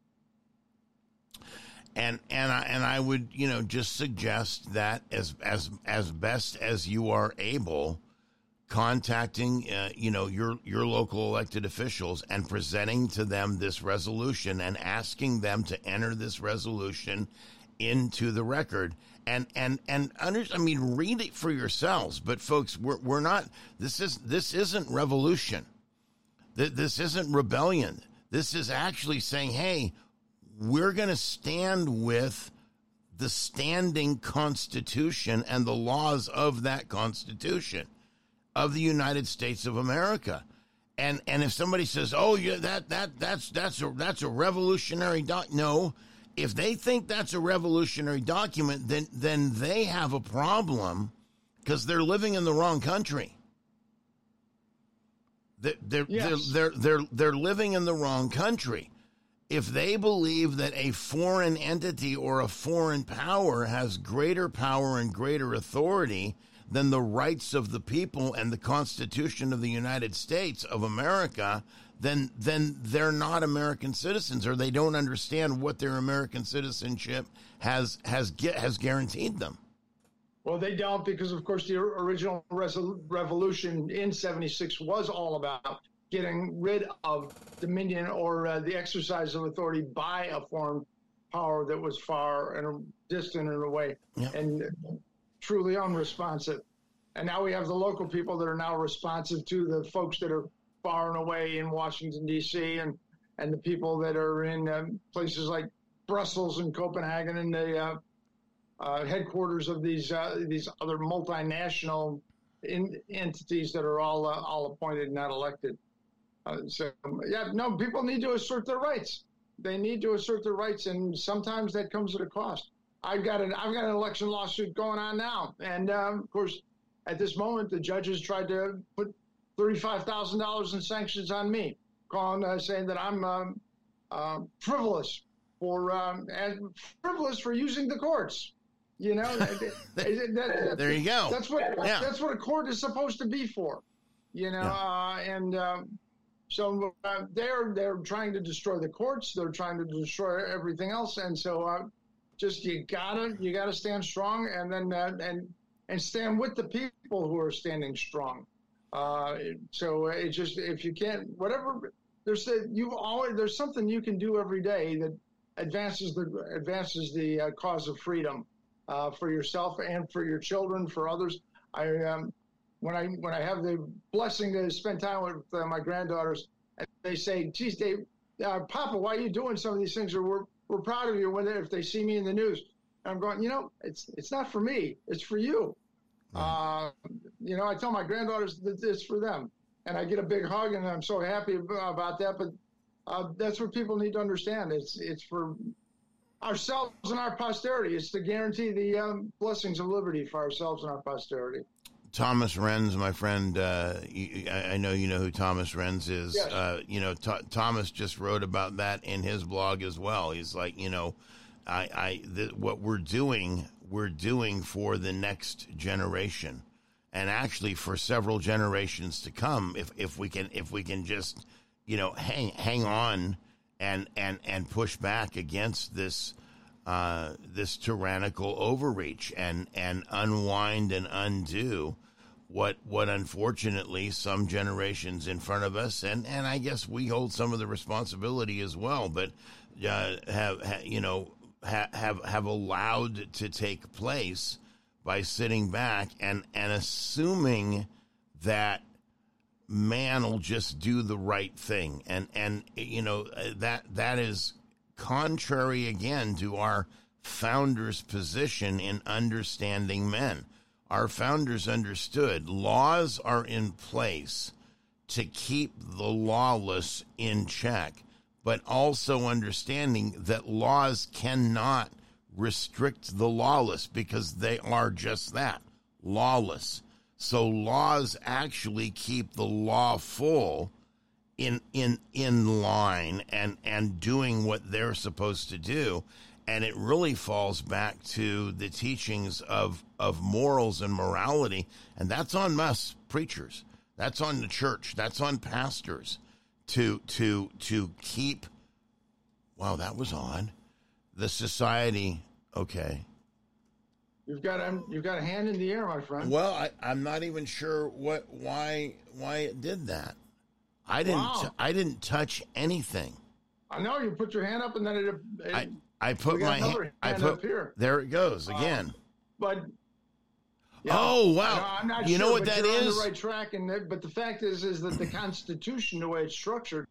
And and I, and I would, you know, just suggest that as as as best as you are able, contacting, uh, you know, your your local elected officials and presenting to them this resolution and asking them to enter this resolution into the record, And and and under, I mean, read it for yourselves. But folks, we're we're not. This is this isn't revolution. This isn't rebellion. This is actually saying, hey, we're going to stand with the standing Constitution and the laws of that Constitution of the United States of America. And and if somebody says, oh, yeah, that that that's that's a that's a revolutionary doc, no. If they think that's a revolutionary document, then then they have a problem because they're living in the wrong country. They're they're, Yes. they're they're they're they're living in the wrong country. If they believe that a foreign entity or a foreign power has greater power and greater authority than the rights of the people and the Constitution of the United States of America, then then they're not American citizens, or they don't understand what their American citizenship has has get, has guaranteed them. Well, they don't, because, of course, the original resol- revolution in seventy-six was all about getting rid of dominion or uh, the exercise of authority by a foreign power that was far and distant and away Yeah. and truly unresponsive. And now we have the local people that are now responsive to the folks that are far and away in Washington, D C, and, and the people that are in um, places like Brussels and Copenhagen and the uh, Uh, headquarters of these uh, these other multinational in, entities that are all uh, all appointed, not elected. Uh, so yeah, no, people need to assert their rights. They need to assert their rights, and sometimes that comes at a cost. I've got an I've got an election lawsuit going on now, and um, of course, at this moment, the judges tried to put thirty-five thousand dollars in sanctions on me, calling uh, saying that I'm um, uh, frivolous for um, and frivolous for using the courts. You know, that, that, that, There you go. That's what Yeah. that's what a court is supposed to be for. You know, Yeah. uh, and um, so uh, they're they're trying to destroy the courts. They're trying to destroy everything else. And so, uh, just you gotta you gotta stand strong, and then uh, and and stand with the people who are standing strong. Uh, so it just if you can't whatever there's the, you always there's something you can do every day that advances the advances the uh, cause of freedom. Uh, for yourself and for your children, for others. I um, when I when I have the blessing to spend time with uh, my granddaughters, and they say, "Geez, Dave, uh, Papa, why are you doing some of these things?" Or we're we're proud of you when they, if they see me in the news. And I'm going, you know, it's it's not for me, it's for you. Uh, you know, I tell my granddaughters that it's for them, and I get a big hug, and I'm so happy about that. But uh, that's what people need to understand. It's it's for ourselves and our posterity. It's to guarantee the um, blessings of liberty for ourselves and our posterity. Thomas Renz, my friend, uh, you, I, I know you know who Thomas Renz is. Yes. Uh, you know, Th- Thomas just wrote about that in his blog as well. He's like, you know, I, I th- what we're doing, we're doing for the next generation, and actually for several generations to come. If if we can, if we can just, you know, hang hang on. And, and and push back against this uh, this tyrannical overreach and, and unwind and undo what what unfortunately some generations in front of us, and, and I guess we hold some of the responsibility as well, but uh, have, have you know ha, have have allowed to take place by sitting back and, and assuming that man will just do the right thing. And, and, you know, that, that is contrary again to our founders' position in understanding men. Our founders understood laws are in place to keep the lawless in check, but also understanding that laws cannot restrict the lawless because they are just that, lawless. So laws actually keep the lawful in in in line and, and doing what they're supposed to do. And it really falls back to the teachings of, of morals and morality. And that's on us preachers. That's on the church. That's on pastors to to to keep. Wow, that was on the society. Okay. You've got um, you've got a hand in the air, my friend. Well, I, I'm not even sure what why why it did that. I didn't Wow. t- I didn't touch anything. I know you put your hand up, and then it. it I, I put we got my another hand. I hand put up here. there. It goes again. but. Yeah, oh wow! I, I'm not you sure, know what but that you're is? on the right track, and that, but the fact is, is that the Constitution, the way it's structured,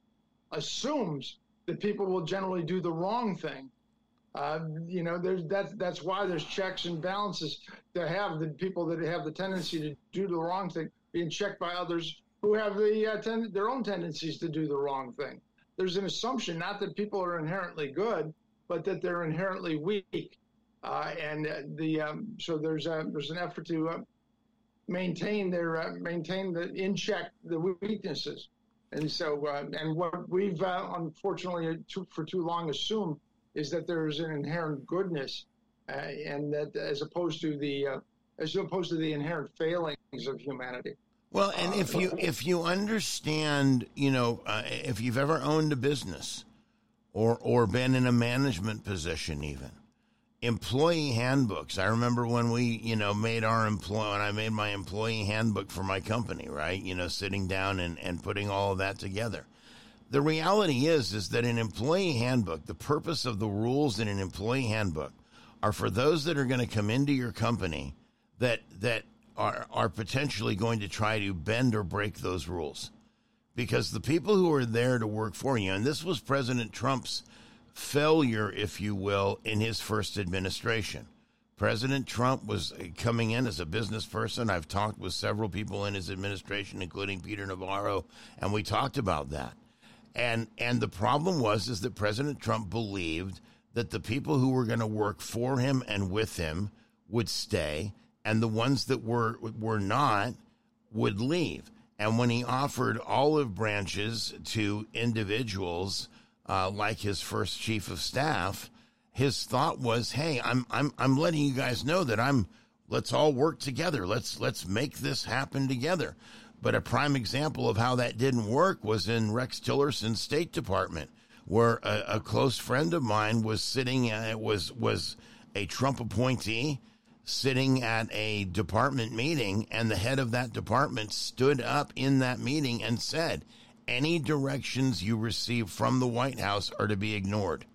assumes that people will generally do the wrong thing. Uh, you know, there's that's that's why there's checks and balances to have the people that have the tendency to do the wrong thing being checked by others who have the uh, ten, their own tendencies to do the wrong thing. There's an assumption not that people are inherently good, but that they're inherently weak. Uh, and uh, the um, so there's a, there's an effort to uh, maintain their uh, maintain the in check the weaknesses, and so uh, and what we've uh, unfortunately too, for too long assumed is that there's an inherent goodness, uh, and that as opposed to the uh, as opposed to the inherent failings of humanity. Well, and uh, if you if you understand, you know, uh, if you've ever owned a business, or or been in a management position, even. Employee handbooks. I remember when we, you know, made our employee, when I made my employee handbook for my company, right? You know, sitting down and, and putting all of that together. The reality is, is that an employee handbook, the purpose of the rules in an employee handbook are for those that are going to come into your company that, that are, are potentially going to try to bend or break those rules. Because the people who are there to work for you, and this was President Trump's failure, if you will, in his first administration. President Trump was coming in as a business person. I've talked with several people in his administration, including Peter Navarro, and we talked about that. And and the problem was is that President Trump believed that the people who were going to work for him and with him would stay, and the ones that were were not would leave. And when he offered olive branches to individuals Uh, like his first chief of staff, his thought was, "Hey, I'm I'm I'm letting you guys know that I'm. Let's all work together. Let's let's make this happen together." But a prime example of how that didn't work was in Rex Tillerson's State Department, where a, a close friend of mine was sitting. Uh, was was a Trump appointee sitting at a department meeting, and the head of that department stood up in that meeting and said, "Any directions you receive from the White House are to be ignored."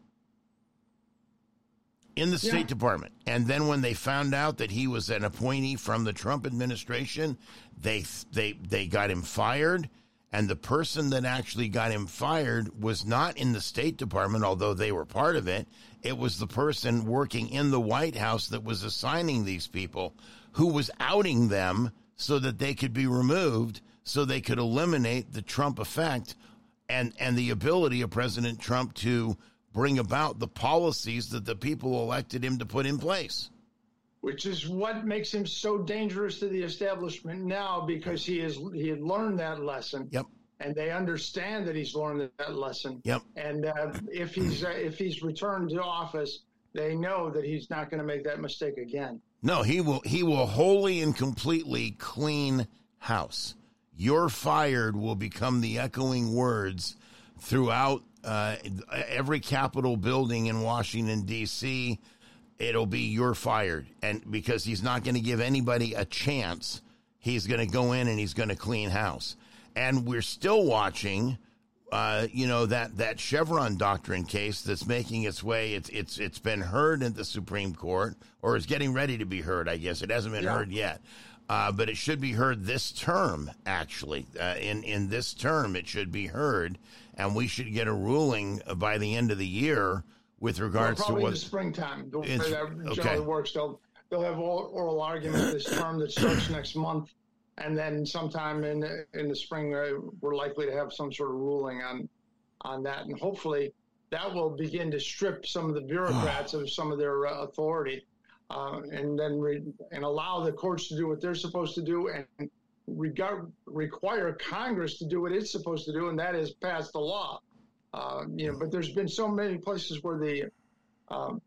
In the State yeah. Department. And then when they found out that he was an appointee from the Trump administration, they they they got him fired. And the person that actually got him fired was not in the State Department, although they were part of it. It was the person working in the White House that was assigning these people, who was outing them so that they could be removed, so they could eliminate the Trump effect and, and the ability of President Trump to bring about the policies that the people elected him to put in place. Which is what makes him so dangerous to the establishment now, because he is he had learned that lesson. Yep. And they understand that he's learned that lesson. Yep. And uh, if he's uh, if he's returned to office, they know that he's not going to make that mistake again. No, he will he will wholly and completely clean house. "You're fired" will become the echoing words throughout uh, every Capitol building in Washington, D C It'll be "you're fired." And because he's not going to give anybody a chance, he's going to go in and he's going to clean house. And we're still watching, uh, you know, that, that Chevron doctrine case that's making its way. It's it's it's been heard at the Supreme Court, or is getting ready to be heard, I guess. It hasn't been yeah. heard yet. Uh, but it should be heard this term, actually. Uh, in, in this term, it should be heard, and we should get a ruling by the end of the year with regards well, to what... in the springtime. The way that generally okay. works, they'll, they'll have oral argument this term that starts next month, and then sometime in in the spring, uh, we're likely to have some sort of ruling on, on that, and hopefully that will begin to strip some of the bureaucrats of some of their uh, authority. Uh, and then re- and allow the courts to do what they're supposed to do, and regard, require Congress to do what it's supposed to do, and that is pass the law. Uh, you know, but there's been so many places where the um,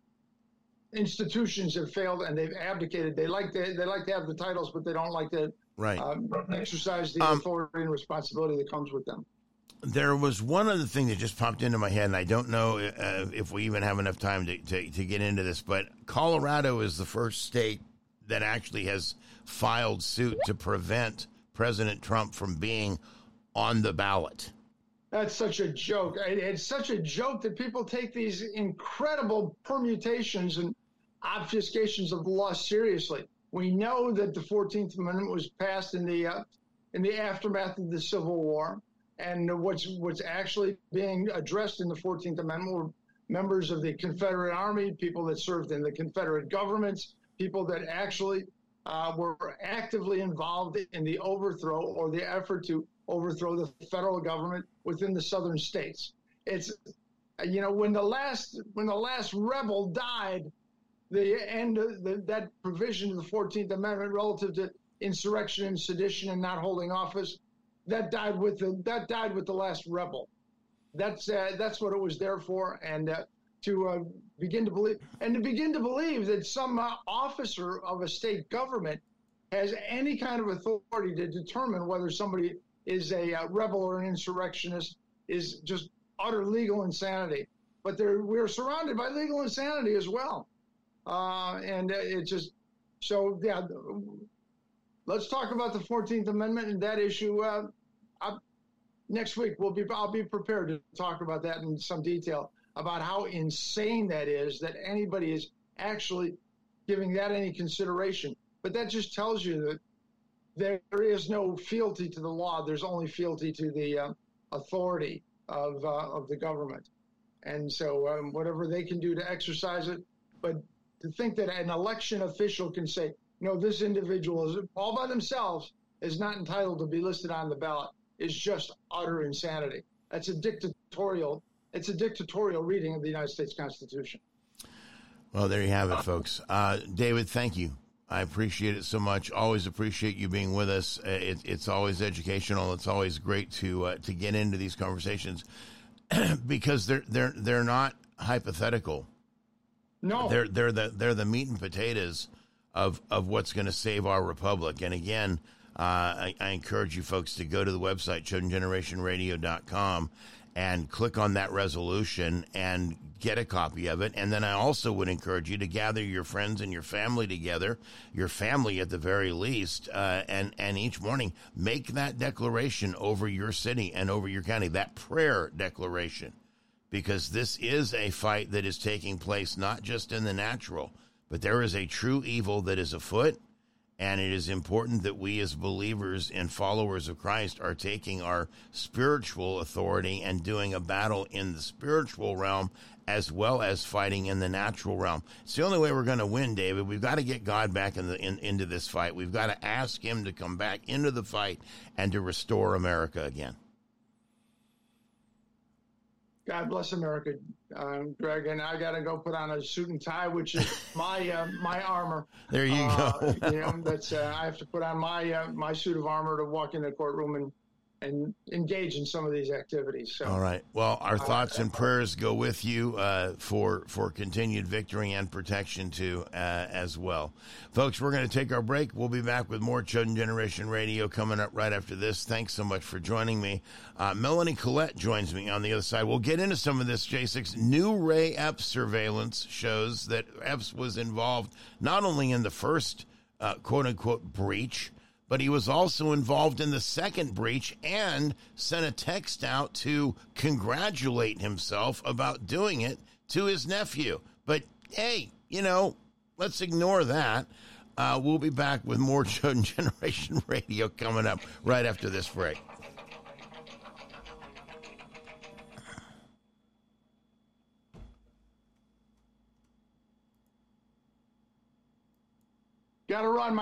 institutions have failed and they've abdicated. They like to they like to have the titles, but they don't like to right. um, exercise the um, authority and responsibility that comes with them. There was one other thing that just popped into my head, and I don't know uh, if we even have enough time to, to, to get into this, but Colorado is the first state that actually has filed suit to prevent President Trump from being on the ballot. That's such a joke. It's such a joke that people take these incredible permutations and obfuscations of the law seriously. We know that the fourteenth Amendment was passed in the uh, in the aftermath of the Civil War, and what's what's actually being addressed in the fourteenth Amendment were members of the Confederate Army, people that served in the Confederate governments, people that actually uh, were actively involved in the overthrow or the effort to overthrow the federal government within the southern states. It's, you know, when the last when the last rebel died, the end of the, that provision of the fourteenth Amendment relative to insurrection and sedition and not holding office, that died with the that died with the last rebel. That's uh, that's what it was there for, and uh, to uh, begin to believe and to begin to believe that some uh, officer of a state government has any kind of authority to determine whether somebody is a uh, rebel or an insurrectionist is just utter legal insanity. But there, we're surrounded by legal insanity as well, uh, and uh, it's just so yeah. Let's talk about the fourteenth Amendment and that issue. Uh, I, next week, we'll be. I'll be prepared to talk about that in some detail about how insane that is that anybody is actually giving that any consideration. But that just tells you that there is no fealty to the law. There's only fealty to the uh, authority of uh, of the government, and so um, whatever they can do to exercise it. But to think that an election official can say, no, this individual is all by themselves is not entitled to be listed on the ballot is just utter insanity. That's a dictatorial. It's a dictatorial reading of the United States Constitution. Well, there you have it, folks. Uh, David, thank you. I appreciate it so much. Always appreciate you being with us. It, it's always educational. It's always great to uh, to get into these conversations because they're they're they're not hypothetical. No, they're they're the they're the meat and potatoes of of what's going to save our republic. And again, uh, I, I encourage you folks to go to the website chosen generation radio dot com and click on that resolution and get a copy of it. And then I also would encourage you to gather your friends and your family together, your family at the very least, uh, and, and each morning make that declaration over your city and over your county, that prayer declaration, because this is a fight that is taking place not just in the natural, but there is a true evil that is afoot. And it is important that we as believers and followers of Christ are taking our spiritual authority and doing a battle in the spiritual realm as well as fighting in the natural realm. It's the only way we're going to win, David. We've got to get God back in the, in, into this fight. We've got to ask him to come back into the fight and to restore America again. God bless America, um, Greg, and I got to go put on a suit and tie, which is my uh, my armor. There you uh, go. you know, that's uh, I have to put on my uh, my suit of armor to walk in the courtroom and and engage in some of these activities. So, all right. Well, our thoughts uh, and prayers go with you uh, for for continued victory and protection too, uh, as well, folks. We're going to take our break. We'll be back with more Chosen Generation Radio coming up right after this. Thanks so much for joining me. Uh, Melanie Collette joins me on the other side. We'll get into some of this. J six new Ray Epps surveillance shows that Epps was involved not only in the first uh, quote unquote breach, but he was also involved in the second breach and sent a text out to congratulate himself about doing it to his nephew. But, hey, you know, let's ignore that. Uh, we'll be back with more Chosen Generation Radio coming up right after this break. got to run.